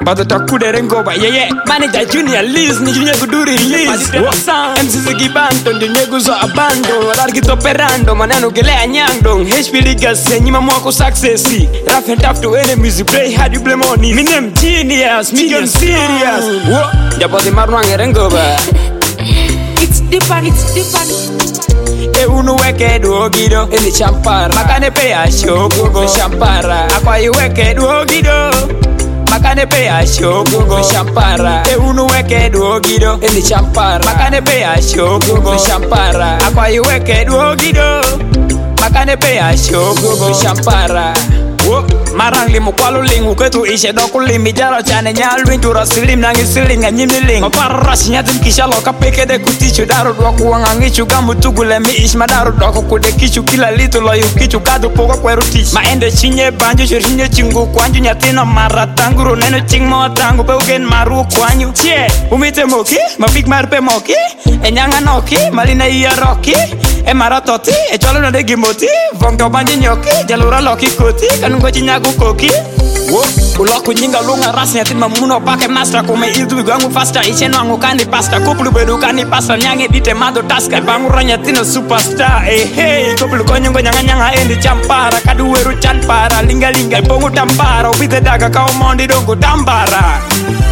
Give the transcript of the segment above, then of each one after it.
Bado takude rengoba, yeah. Manager Junior Liz, ni junior kuduri Liz. MC Gibanto, ni nyeguzo abando. Largito perando, maneno gelea nyangdong. HP Ligas, nyima mwako successi. Rough and tough to enemies, play hard, you play money. Me name genius, me game serious. Jaboti marwange rengoba. It's different. Unu weke duogido Ini champara Makane pea shogo Champara Akwa iweke duogido Makane pea shogo Champara Unu weke duogido Ini champara Makane pea shogo Champara Akwa iweke duogido Makane pea shogo Champara Marang limu kwalu lingu ketu ishe doku limi jaro chane nyalu intura silim nangi silinga nyimni ling Maparras nyatin kisha loka peke de kutichu daru dwaku wangangichu gamu tugule mi ish madaru dwaku kude kichu kila litu loyu kichu kadu poko kweru tish Maende chinye banju shirinye chingu kwanju nyatino maratanguru neno ching mo tangu pe ugen maru kwanyu Chie, umite moki, mabig marpe moki Enyanga noki, malina iya roki Maratoti, cholo na de gimoti Vongto banji nyoki, jalura loki koti Kanungo chinyagu koki Uloku nyinga lunga rasi nyatin mamuno pake master Kume iltu bigangu faster Icheno angu kani pasta Kupulu bedu kani pasta Nyange dite mado taska Bangu ranyatino superstar Hey, kupulu konyongo nyanga endi champara Kadu weru chanpara Linga ipongu tampara Upite daga kao mondi dongo tambara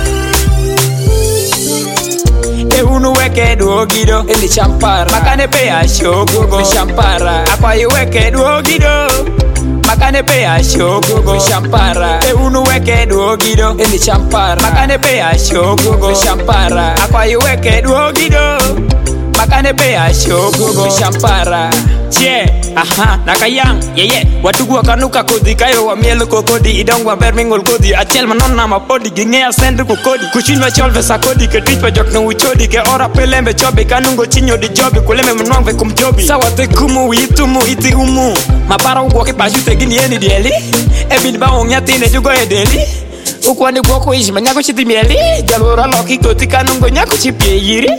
Unu weke duogido Ini champara Makane pea shogo Champara Akwa iweke duogido Makane pea shogo Champara Unu weke duogido Ini champara Makane pea shogo Champara Akwa iweke duogido Makane pea shogo Champara Chie, nakayang, yeah Watugu wakanuka kodi, kayo wa mielu kokodi Idong wa bermingol kodi, achel manona mapodi Gingea sendu kukodi, kuchinwa cholve sa kodi Ke twitwa jok na uchodi, ke ora pelembe chobi Kanungo chinyo di jobi, kuleme mnuangve kumjobi Sawa te kumu, itumu, iti umu Mapara ugwa ke pashu te gini yeni dieli Ebin ba onyatine jugo edeli Ukwani gwoko ishma nyako chiti mieli Jalura loki koti kanungo nyako chipie yiri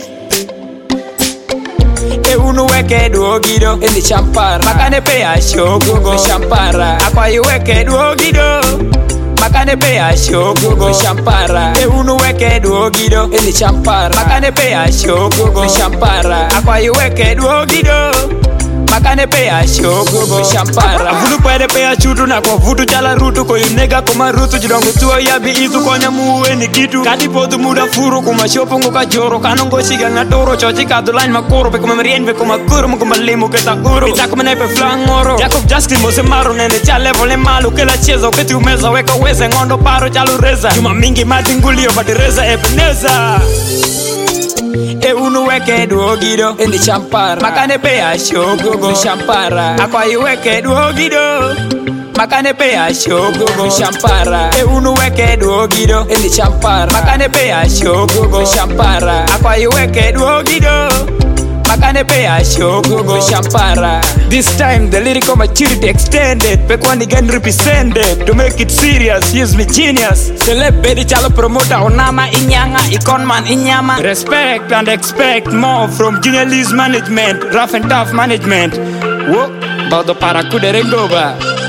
Unu weke duogido Ini champara Makane pea shogo Champara Akwa iweke duogido Makane pea shogo Champara Unu weke duogido Ini champara Makane pea shogo Champara Akwa iweke duogido Makane pea shogo Champara Avulu pwede pea chutu na kwa vutu chala rutu Koyu nega kuma rutu jidongo tuwa yabi itu konya muwe ni kitu Kadi potu muda furu kuma shopu nguka joro Kanongo shiga ngatoro chochi kadulain makoro Pekuma merien pekuma kuru mukuma limu keta uru Itaku nepe flangoro Jacob Justin mose maru nene cha level malu Kela chezo keti umeza weka weze ngondo paro chalu reza Juma mingi matingulio badireza Ebeneza Unu weke duogido Ini champara Makane pea shogo Champara Akwa iweke duogido Makane pea shogo Champara Unu weke duogido Ini champara Makane pea shogo Champara Akwa iweke duogido Makane pea shogo Champara This time the lyrical maturity extended Pekwani again represented To make it serious, use me genius Celeb bedi chalo promoter Onama inyanga, ikonman inyama Respect and expect more From Junior Liz management Rough and tough management Bado para kude rengoba